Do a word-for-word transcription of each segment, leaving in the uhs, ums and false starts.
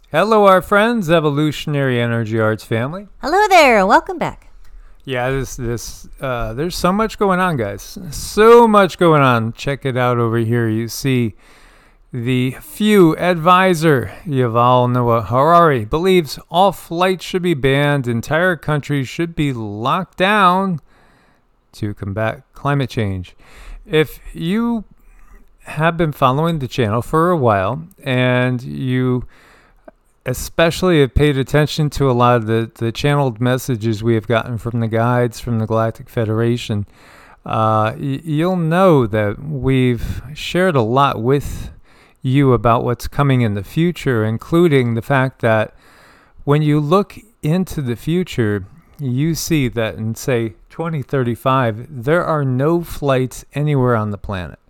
Hello, our friends, Evolutionary Energy Arts family. Hello there, welcome back. Yeah, this this uh, there's so much going on, guys. So much going on. Check it out over here. You see the Few advisor Yuval Noah Harari believes all flights should be banned. Entire countries should be locked down to combat climate change. If you have been following the channel for a while and you especially have paid attention to a lot of the, the channeled messages we have gotten from the guides from the Galactic Federation, uh, y- you'll know that we've shared a lot with you about what's coming in the future, including the fact that when you look into the future, you see that in, say, twenty thirty-five, there are no flights anywhere on the planet.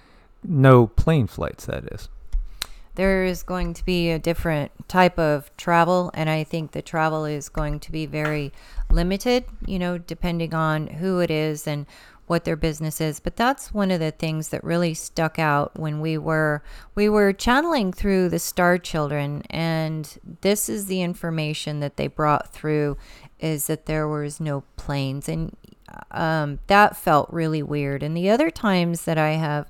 No plane flights, that is. There is going to be a different type of travel, and I think the travel is going to be very limited, you know, depending on who it is and what their business is. But that's one of the things that really stuck out when we were we were channeling through the Star Children, and this is the information that they brought through, is that there was no planes, and um, that felt really weird. And the other times that I have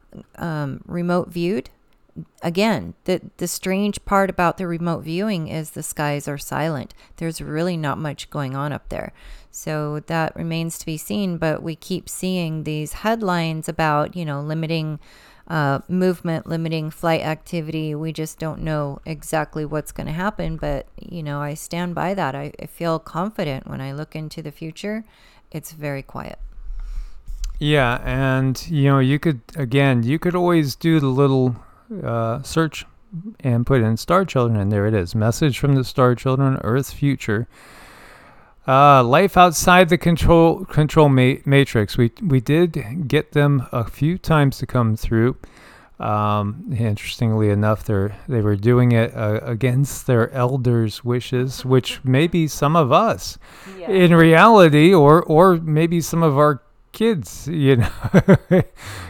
um, remote viewed, again, the the strange part about the remote viewing is the skies are silent. There's really not much going on up there. So that remains to be seen, but we keep seeing these headlines about, you know, limiting uh, movement, limiting flight activity. We just don't know exactly what's going to happen, but, you know, I stand by that. I, I feel confident when I look into the future. It's very quiet. Yeah, and, you know, you could, again, you could always do the little Uh, search and put in Star Children, and there it is. Message from the Star Children, Earth Future. Uh, life outside the control control ma- matrix. We we did get them a few times to come through. Um, interestingly enough, they they were doing it uh, against their elders' wishes, which maybe some of us, yeah. in reality, or or maybe some of our kids, you know.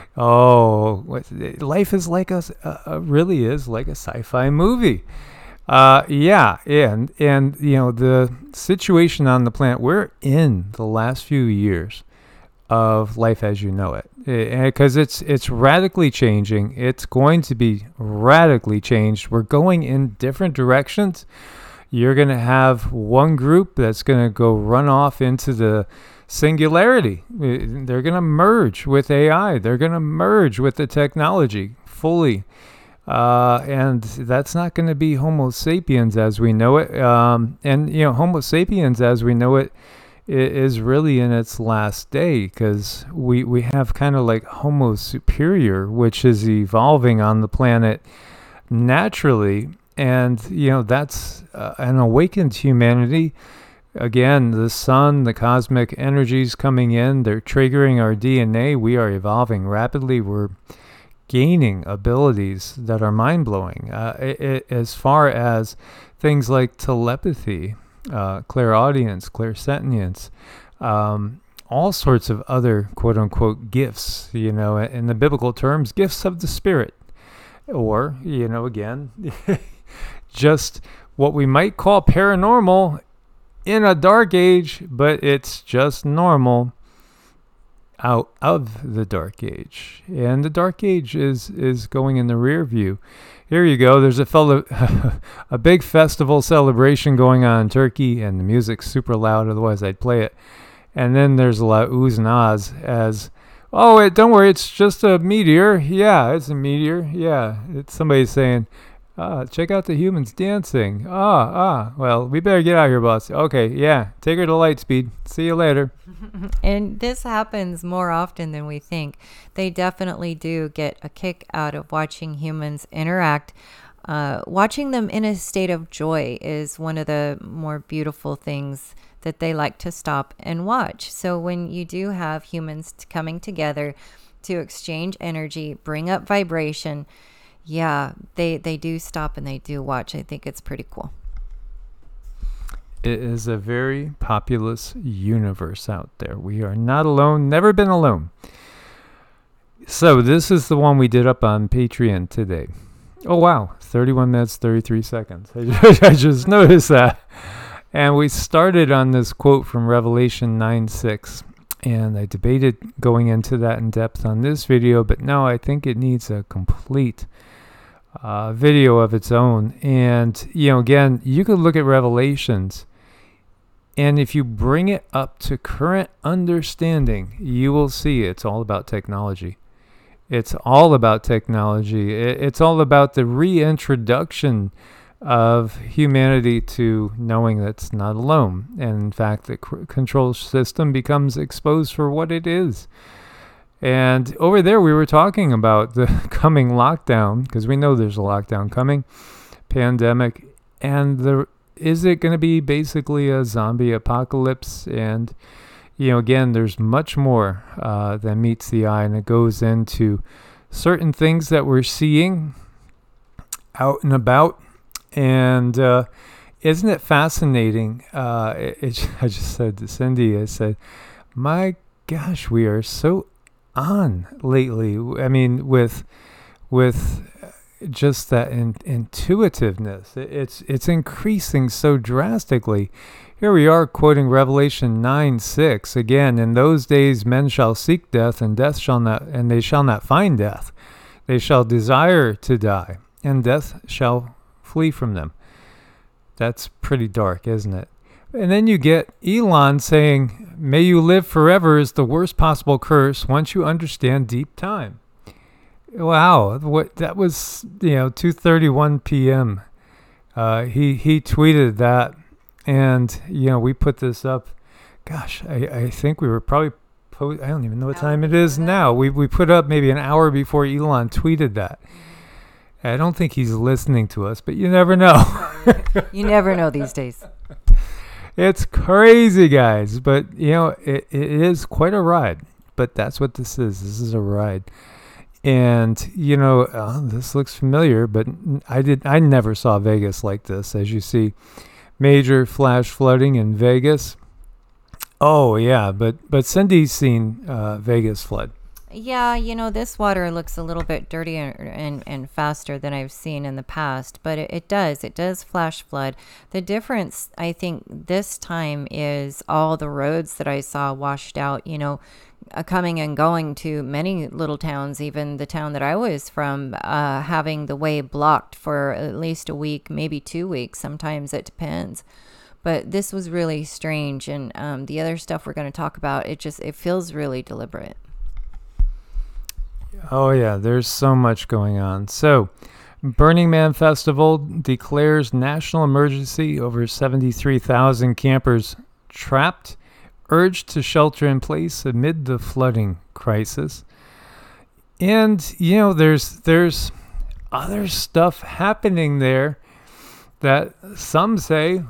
Oh, what, life is like a, uh, really is like a sci-fi movie. Uh, yeah, and and you know the situation on the planet, we're in the last few years of life as you know it, because it's it's radically changing. It's going to be radically changed. We're going in different directions. You're going to have one group that's going to go run off into the singularity. They're going to merge with A I. They're going to merge with the technology fully. Uh, and that's not going to be Homo sapiens as we know it. Um, and, you know, Homo sapiens as we know it is really in its last day, because we, we have kind of like Homo superior, which is evolving on the planet naturally. And, you know, that's uh, an awakened humanity. Again, the sun, the cosmic energies coming in, they're triggering our D N A. We are evolving rapidly. We're gaining abilities that are mind-blowing. Uh, it, it, as far as things like telepathy, uh, clairaudience, clairsentience, um, all sorts of other quote-unquote gifts, you know, in the biblical terms, gifts of the spirit. Or, you know, again, just what we might call paranormal in a dark age, but it's just normal out of the dark age. And the dark age is is going in the rear view. Here you go. There's a fellow, a big festival celebration going on in Turkey, and the music's super loud, otherwise I'd play it. And then there's a lot of oohs and ahs as, oh, it, don't worry, it's just a meteor. Yeah, it's a meteor. Yeah, it's somebody saying, ah, check out the humans dancing. Ah, ah. Well, we better get out of here, boss. Okay, yeah. Take her to Lightspeed. See you later. And this happens more often than we think. They definitely do get a kick out of watching humans interact. Uh, watching them in a state of joy is one of the more beautiful things that they like to stop and watch. So when you do have humans t- coming together to exchange energy, bring up vibration, yeah, they, they do stop and they do watch. I think it's pretty cool. It is a very populous universe out there. We are not alone, never been alone. So this is the one we did up on Patreon today. Oh, wow. thirty-one minutes, thirty-three seconds. I just noticed that. And we started on this quote from Revelation nine six. And I debated going into that in depth on this video, but no, I think it needs a complete uh, video of its own. And, you know, again, you could look at Revelations, and if you bring it up to current understanding, you will see it's all about technology. It's all about technology. It's all about the reintroduction of humanity to knowing that it's not alone. And in fact, the c- control system becomes exposed for what it is. And over there, we were talking about the coming lockdown, because we know there's a lockdown coming, pandemic, and the is it going to be basically a zombie apocalypse? And, you know, again, there's much more uh, than meets the eye, and it goes into certain things that we're seeing out and about. And uh, isn't it fascinating? Uh, it, it, I just said to Cindy, I said, my gosh, we are so on lately. I mean, with with just that in, intuitiveness, it, it's it's increasing so drastically. Here we are quoting Revelation nine six again. In those days, men shall seek death, and death shall not, and they shall not find death. They shall desire to die, and death shall flee from them. That's pretty dark, isn't it? And then you get Elon saying, may you live forever is the worst possible curse once you understand deep time. Wow, what that was, you know, two thirty-one p.m. Uh, he, he tweeted that, and, you know, we put this up. Gosh, I, I think we were probably, po- I don't even know what time it is now. We, we put up maybe an hour before Elon tweeted that. I don't think he's listening to us, but you never know. You never know these days. It's crazy, guys. But, you know, it, it is quite a ride. But that's what this is. This is a ride. And, you know, uh, this looks familiar, but I did. I never saw Vegas like this. As you see, major flash flooding in Vegas. Oh, yeah. But, but Cindy's seen uh, Vegas flood. Yeah, you know, this water looks a little bit dirtier and, and faster than I've seen in the past, but it, it does. It does flash flood. The difference, I think, this time is all the roads that I saw washed out, you know, uh, coming and going to many little towns, even the town that I was from, uh, having the way blocked for at least a week, maybe two weeks. Sometimes it depends. But this was really strange. And um, the other stuff we're going to talk about, it just, it feels really deliberate. Oh, yeah, there's so much going on. So, Burning Man Festival declares national emergency. Over seventy-three thousand campers trapped, urged to shelter in place amid the flooding crisis. And, you know, there's there's other stuff happening there that some say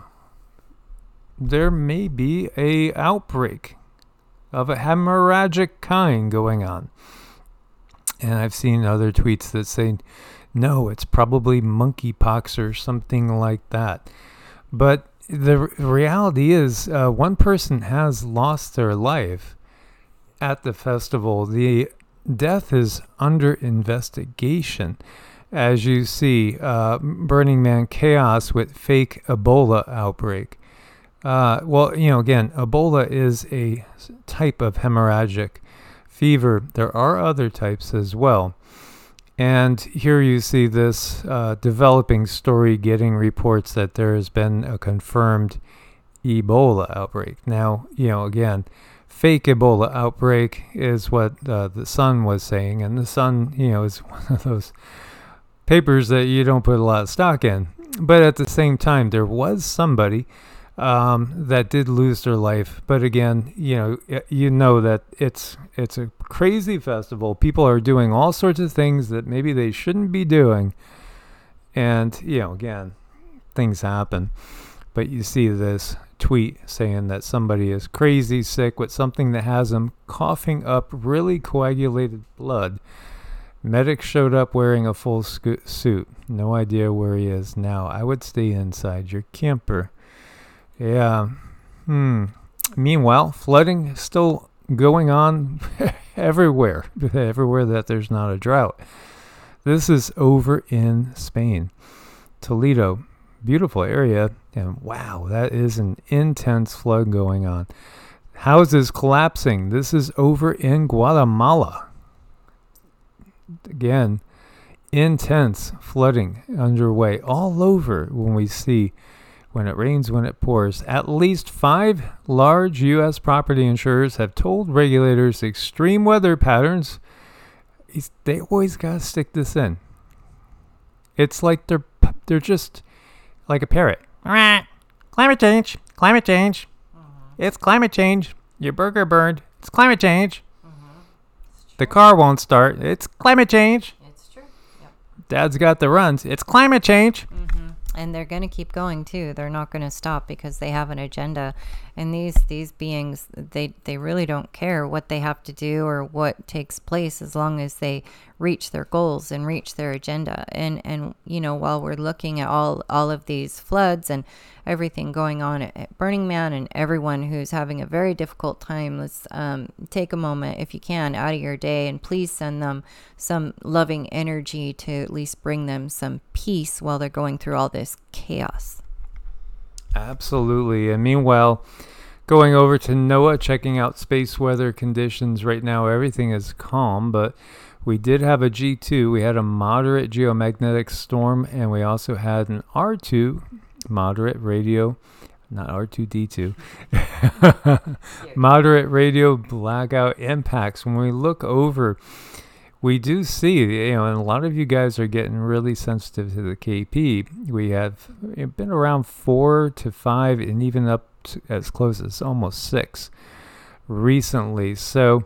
there may be a outbreak of a hemorrhagic kind going on. And I've seen other tweets that say, no, it's probably monkeypox or something like that. But the r- reality is, uh, one person has lost their life at the festival. The death is under investigation. As you see, uh, Burning Man chaos with fake Ebola outbreak. Uh, well, you know, again, Ebola is a type of hemorrhagic fever. There are other types as well. And here you see this uh, developing story getting reports that there has been a confirmed Ebola outbreak. Now, you know, again, fake Ebola outbreak is what uh, the Sun was saying. And the Sun, you know, is one of those papers that you don't put a lot of stock in. But at the same time, there was somebody Um, that did lose their life. But again, you know, you know that it's it's a crazy festival. People are doing all sorts of things that maybe they shouldn't be doing. And, you know, again, things happen. But you see this tweet saying that somebody is crazy sick with something that has them coughing up really coagulated blood. Medics showed up wearing a full sco- suit. No idea where he is now. I would stay inside your camper. Yeah. Hmm. Meanwhile, flooding is still going on everywhere, everywhere that there's not a drought. This is over in Spain. Toledo, beautiful area, and wow, that is an intense flood going on. Houses collapsing. This is over in Guatemala. Again, intense flooding underway all over when we see when it rains, when it pours. At least five large U S property insurers have told regulators extreme weather patterns. They always got to stick this in. It's like they're they're just like a parrot. Climate change, climate change. Mm-hmm. It's climate change. Your burger burned. It's climate change. Mm-hmm. The car won't start. It's climate change. It's true. Yep. Dad's got the runs. It's climate change. Mm-hmm. And they're going to keep going too. They're not going to stop because they have an agenda. And these these beings, they they really don't care what they have to do or what takes place as long as they reach their goals and reach their agenda. And and you know, while we're looking at all all of these floods and everything going on at, at Burning Man and everyone who's having a very difficult time, let's um, take a moment, if you can, out of your day and please send them some loving energy to at least bring them some peace while they're going through all this chaos. Absolutely. And meanwhile, going over to NOAA, checking out space weather conditions right now, everything is calm, but we did have a G two. We had a moderate geomagnetic storm, and we also had an R two, moderate radio, not R two D two, moderate radio blackout impacts. When we look over, we do see, you know, and a lot of you guys are getting really sensitive to the K P. We have been around four to five and even up to as close as almost six recently. So,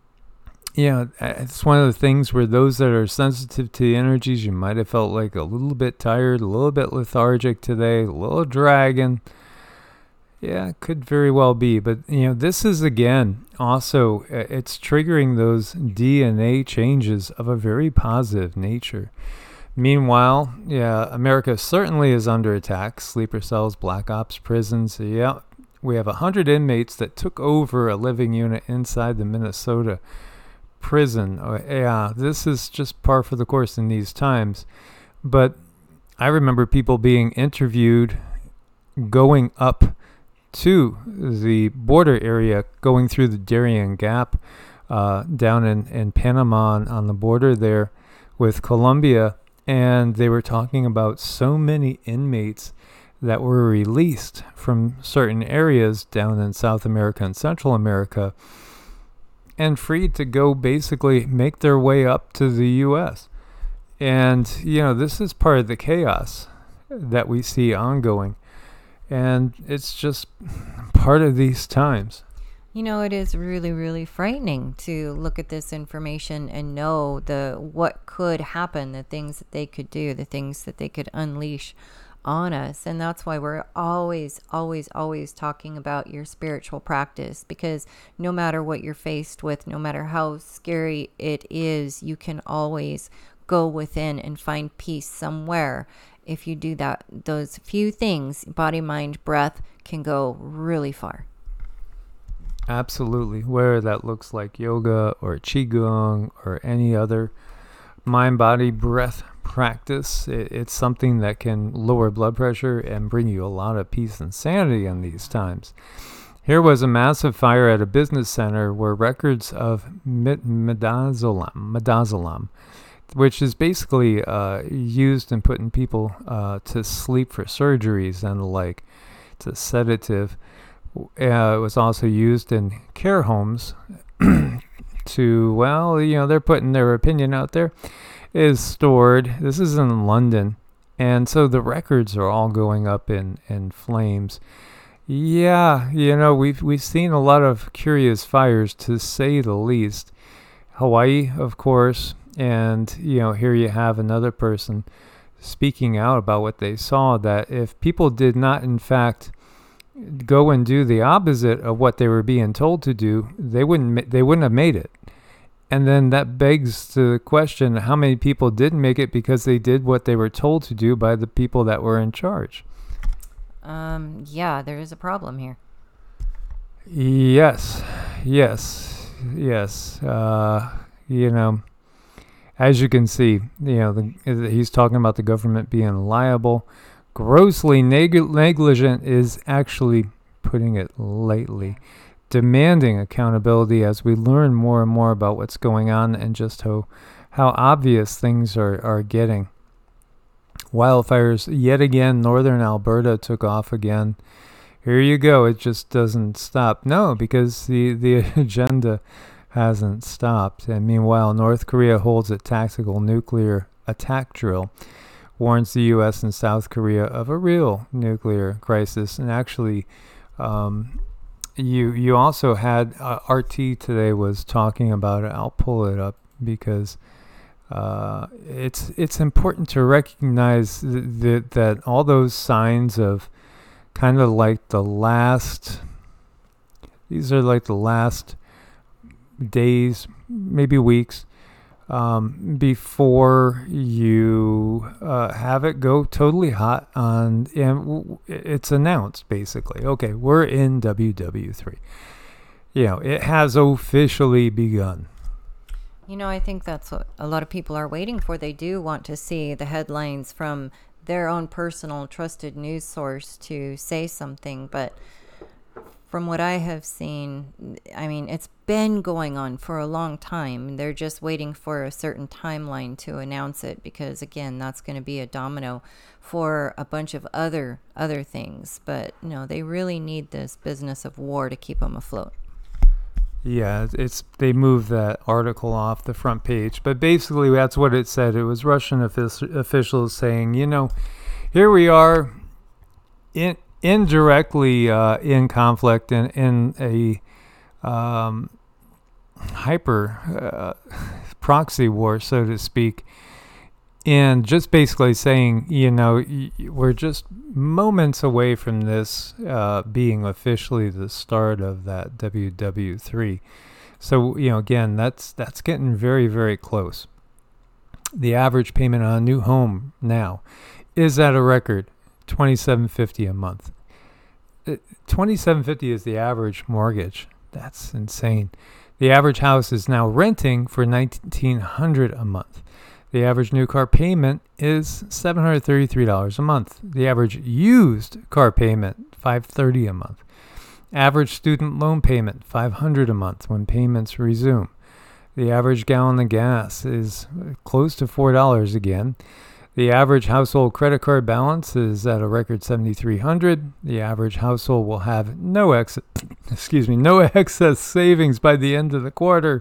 you know, it's one of the things where those that are sensitive to the energies, you might have felt like a little bit tired, a little bit lethargic today, a little dragging. Yeah, it could very well be. But, you know, this is, again, also, it's triggering those D N A changes of a very positive nature. Meanwhile, yeah, America certainly is under attack. Sleeper cells, black ops, prisons. Yeah, we have one hundred inmates that took over a living unit inside the Minnesota prison. Oh, yeah, this is just par for the course in these times. But I remember people being interviewed going up to the border area, going through the Darien Gap uh, down in, in Panama on, on the border there with Colombia, and they were talking about so many inmates that were released from certain areas down in South America and Central America and free to go basically make their way up to the U S. And, you know, this is part of the chaos that we see ongoing. And it's just part of these times. You know, it is really, really frightening to look at this information and know the what could happen, the things that they could do, the things that they could unleash on us. And that's why we're always, always, always talking about your spiritual practice, because no matter what you're faced with, no matter how scary it is, you can always go within and find peace somewhere. If you do that, those few things, body, mind, breath, can go really far. Absolutely. Whether that looks like yoga or qigong or any other mind, body, breath practice, it, it's something that can lower blood pressure and bring you a lot of peace and sanity in these times. Here was a massive fire at a business center where records of mid- midazolam, midazolam, which is basically uh, used in putting people uh, to sleep for surgeries and the like. It's a sedative. Uh, it was also used in care homes to, well, you know, they're putting their opinion out there, is stored. This is in London. And so the records are all going up in, in flames. Yeah, you know, we've, we've seen a lot of curious fires, to say the least. Hawaii, of course. And, you know, here you have another person speaking out about what they saw, that if people did not, in fact, go and do the opposite of what they were being told to do, they wouldn't they wouldn't have made it. And then that begs the question, how many people didn't make it because they did what they were told to do by the people that were in charge? Um, yeah, there is a problem here. Yes, yes, yes. Uh, you know, as you can see, you know, the, he's talking about the government being liable. Grossly neg- negligent is actually putting it lightly. Demanding accountability as we learn more and more about what's going on and just how, how obvious things are, are getting. Wildfires, yet again, northern Alberta took off again. Here you go. It just doesn't stop. No, because the, the agenda hasn't stopped. And meanwhile, North Korea holds a tactical nuclear attack drill, warns the U S and South Korea of a real nuclear crisis. And actually, um, you you also had uh, R T today was talking about it. I'll pull it up because uh, it's it's important to recognize th- th- that all those signs of kind of like the last, these are like the last days, maybe weeks, um, before you uh, have it go totally hot on, and w- it's announced basically, okay, we're in W W three. You know, it has officially begun. You know, I think that's what a lot of people are waiting for. They do want to see the headlines from their own personal trusted news source to say something, but from what I have seen, I mean, it's been going on for a long time. They're just waiting for a certain timeline to announce it because, again, that's going to be a domino for a bunch of other other things. But, you know, they really need this business of war to keep them afloat. Yeah, it's they moved that article off the front page. But basically, that's what it said. It was Russian offic- officials saying, you know, here we are in indirectly uh, in conflict and in, in a um, hyper uh, proxy war, so to speak, and just basically saying, you know, we're just moments away from this uh, being officially the start of that W W three. So, you know, again, that's that's getting very, very close. The average payment on a new home now is at a record twenty-seven fifty a month. twenty-seven fifty is the average mortgage. That's insane. The average house is now renting for nineteen hundred a month. The average new car payment is seven hundred thirty-three dollars a month. The average used car payment, five hundred thirty dollars a month. Average student loan payment, five hundred dollars a month when payments resume. The average gallon of gas is close to four dollars again. The average household credit card balance is at a record seven thousand three hundred dollars. The average household will have no ex- excuse me, no excess savings by the end of the quarter.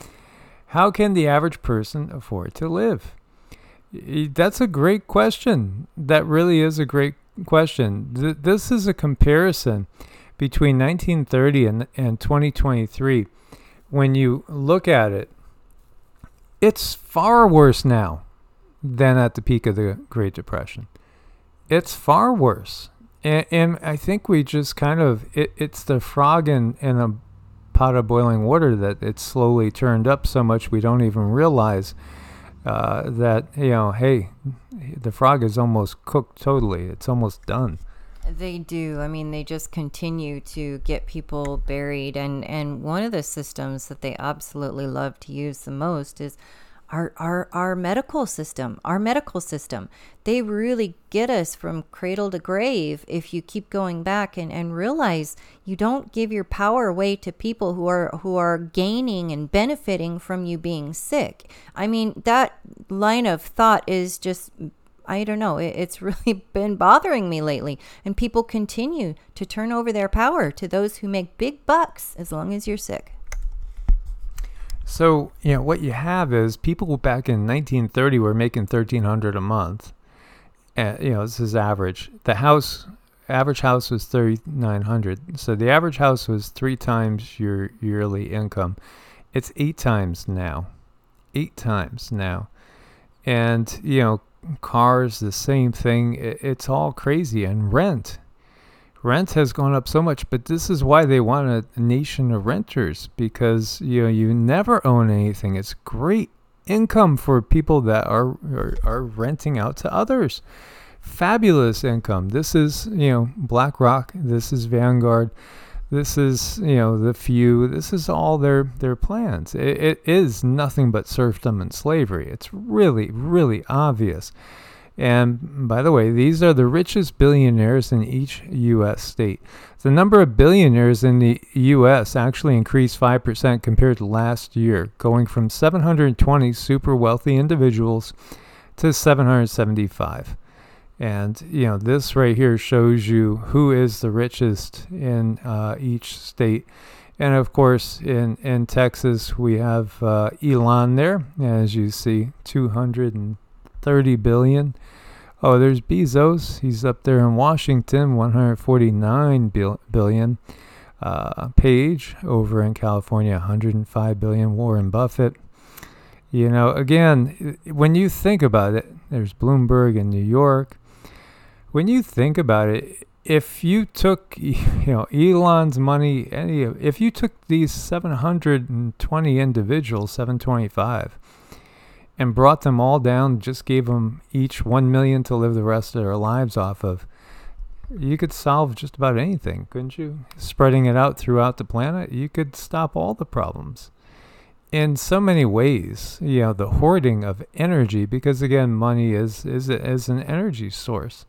How can the average person afford to live? That's a great question. That really is a great question. Th- this is a comparison between nineteen thirty and, and twenty twenty-three. When you look at it, it's far worse now than at the peak of the Great Depression. It's far worse. And, and I think we just kind of, it, it's the frog in, in a pot of boiling water that it's slowly turned up so much we don't even realize uh, that, you know, hey, the frog is almost cooked totally. It's almost done. They do. I mean, they just continue to get people buried. And, and one of the systems that they absolutely love to use the most is Our, our our medical system, our medical system. They really get us from cradle to grave if you keep going back and, and realize you don't give your power away to people who are who are gaining and benefiting from you being sick. I mean, that line of thought is just, I don't know, it, it's really been bothering me lately. And people continue to turn over their power to those who make big bucks as long as you're sick. So, you know, what you have is people back in nineteen thirty were making thirteen hundred dollars a month. And, you know, this is average. The house, average house was thirty-nine hundred dollars. So the average house was three times your yearly income. It's eight times now. Eight times now. And, you know, cars, the same thing. It, it's all crazy. And rent. Rent has gone up so much, but this is why they want a nation of renters, because, you know, you never own anything. It's great income for people that are, are are renting out to others. Fabulous income. This is, you know, BlackRock. This is Vanguard. This is, you know, the few. This is all their their plans. It, it is nothing but serfdom and slavery. It's really, really obvious. And by the way, these are the richest billionaires in each U S state. The number of billionaires in the U S actually increased five percent compared to last year, going from seven hundred twenty super wealthy individuals to seven hundred seventy-five. And, you know, this right here shows you who is the richest in uh, each state. And, of course, in, in Texas, we have uh, Elon there, as you see, two hundred thirty billion. Oh, there's Bezos. He's up there in Washington, one hundred forty-nine billion. Uh, Page over in California, one hundred five billion. Warren Buffett. You know, again, when you think about it, there's Bloomberg in New York. When you think about it, if you took, you know, Elon's money, any of, if you took these seven hundred twenty individuals, seven hundred twenty-five, and brought them all down, just gave them each one million to live the rest of their lives off of, you could solve just about anything, couldn't you? Spreading it out throughout the planet, you could stop all the problems. In so many ways, you know, the hoarding of energy, because again, money is is is an energy source.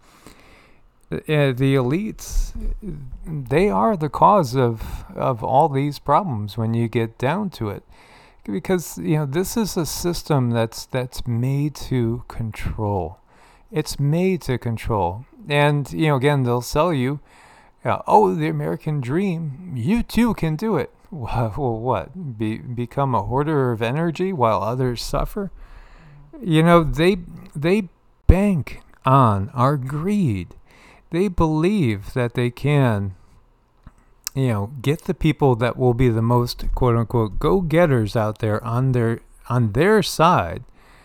Uh, the elites, they are the cause of of all these problems when you get down to it, because you know this is a system that's that's made to control. It's made to control, and you know again they'll sell you, uh, oh, the American dream. You too can do it. Well, what? Be become a hoarder of energy while others suffer? You know they they bank on our greed. They believe that they can, you know, get the people that will be the most quote unquote go-getters out there on their on their side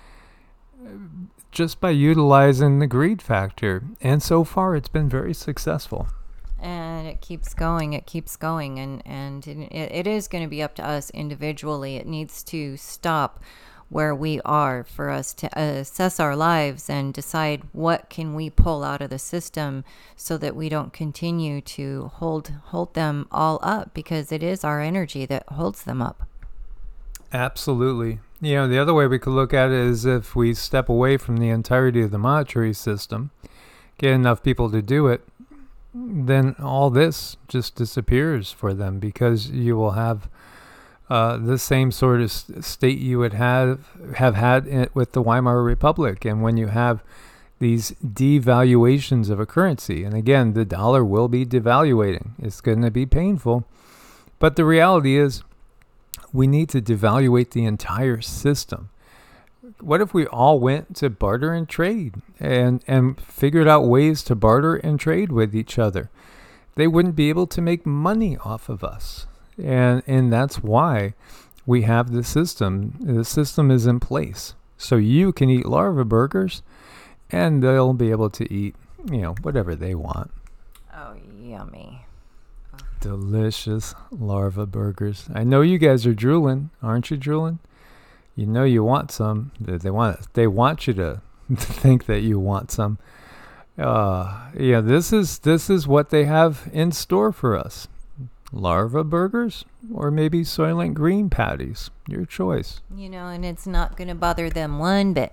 just by utilizing the greed factor. And so far it's been very successful. And it keeps going, it keeps going, and, and it, it is going to be up to us individually. It needs to stop where we are for us to assess our lives and decide what can we pull out of the system so that we don't continue to hold hold them all up, because it is our energy that holds them up. Absolutely. You know, the other way we could look at it is if we step away from the entirety of the monetary system, get enough people to do it, then all this just disappears for them, because you will have uh, the same sort of state you would have have had in, with the Weimar Republic. And when you have these devaluations of a currency, and again, the dollar will be devaluating. It's going to be painful. But the reality is we need to devaluate the entire system. What if we all went to barter and trade and, and figured out ways to barter and trade with each other? They wouldn't be able to make money off of us. And and that's why we have the system. The system is in place. So you can eat larva burgers and they'll be able to eat, you know, whatever they want. Oh, yummy. Delicious larva burgers. I know you guys are drooling, aren't you drooling? You know you want some. They want they want you to think that you want some. Uh, yeah, this is this is what they have in store for us. Larva burgers or maybe Soylent Green patties. Your choice. You know, and it's not going to bother them one bit.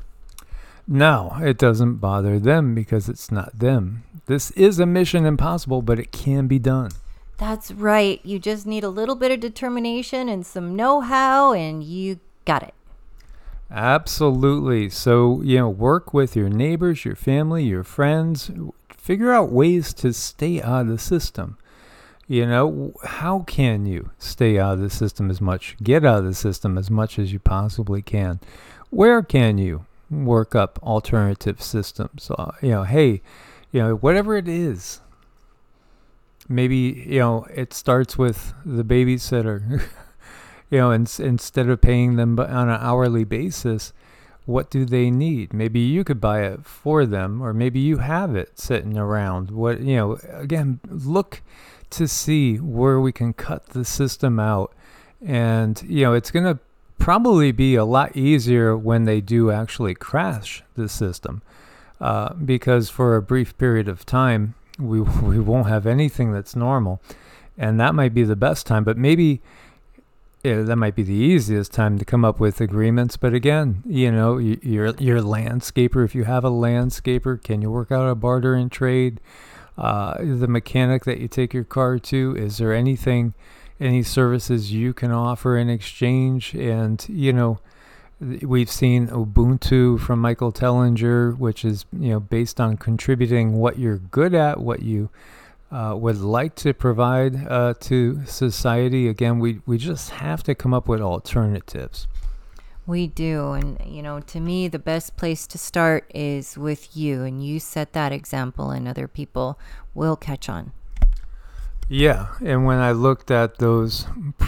No, it doesn't bother them because it's not them. This is a mission impossible, but it can be done. That's right. You just need a little bit of determination and some know-how, and you got it. Absolutely. So, you know, work with your neighbors, your family, your friends. Figure out ways to stay out of the system. You know, how can you stay out of the system as much, get out of the system as much as you possibly can? Where can you work up alternative systems? Uh, you know, hey, you know, whatever it is. Maybe, you know, it starts with the babysitter. You know, in, instead of paying them on an hourly basis, what do they need? Maybe you could buy it for them, or maybe you have it sitting around. What, you know, again, look to see where we can cut the system out. And, you know, it's going to probably be a lot easier when they do actually crash the system, uh, because for a brief period of time, we we won't have anything that's normal. And that might be the best time, but maybe yeah, that might be the easiest time to come up with agreements. But again, you know, you, you're, you're a landscaper. If you have a landscaper, can you work out a barter and trade? Uh, the mechanic that you take your car to, is there anything, any services you can offer in exchange? And, you know, we've seen Ubuntu from Michael Tellinger, which is, you know, based on contributing what you're good at, what you Uh, would like to provide uh, to society. Again, we, we just have to come up with alternatives. We do. And, you know, to me, the best place to start is with you. And you set that example, and other people will catch on. Yeah. And when I looked at those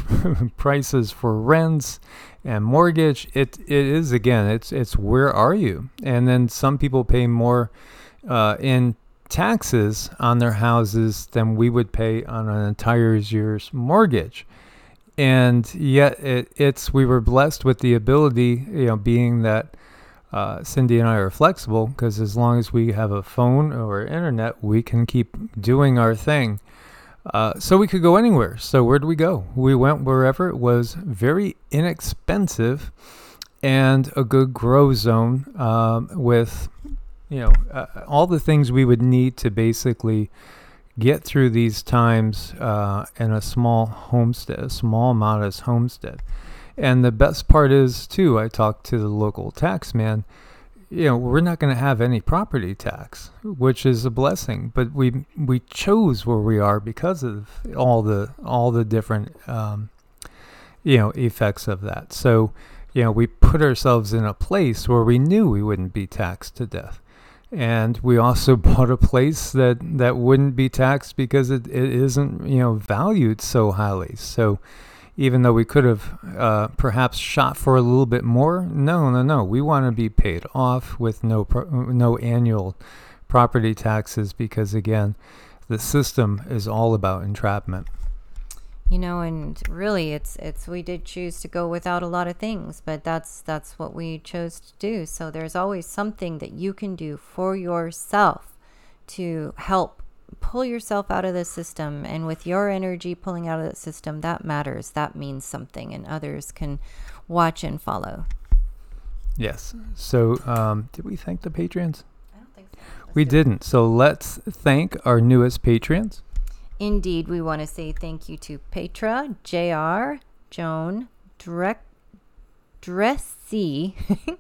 prices for rents and mortgage, it, it is, again, it's, it's where are you? And then some people pay more uh, in taxes on their houses than we would pay on an entire year's mortgage. And yet it, it's we were blessed with the ability, you know, being that uh, Cindy and I are flexible, because as long as we have a phone or internet, we can keep doing our thing. Uh, so we could go anywhere. So where did we go? We went wherever it was very inexpensive and a good grow zone um, with you know, uh, all the things we would need to basically get through these times uh, in a small homestead, a small, modest homestead. And the best part is, too, I talked to the local tax man, you know, we're not going to have any property tax, which is a blessing. But we we chose where we are because of all the all the different, um, you know, effects of that. So, you know, we put ourselves in a place where we knew we wouldn't be taxed to death. And we also bought a place that, that wouldn't be taxed because it, it isn't, you know, valued so highly. So even though we could have uh, perhaps shot for a little bit more, no, no, no. We want to be paid off with no pro- no annual property taxes because, again, the system is all about entrapment. You know, and really it's it's we did choose to go without a lot of things, but that's that's what we chose to do. So there's always something that you can do for yourself to help pull yourself out of the system. And with your energy pulling out of the system, that matters. That means something, and others can watch and follow. Yes. So um, did we thank the patrons? I don't think so. Let's We do it. didn't. So let's thank our newest patrons. Indeed, we want to say thank you to Petra, J R, Joan, Drek, Dressy,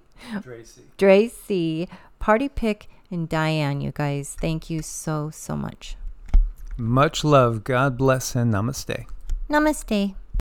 Dracy, Party Pick, and Diane. You guys, thank you so, so much. Much love. God bless and namaste. Namaste.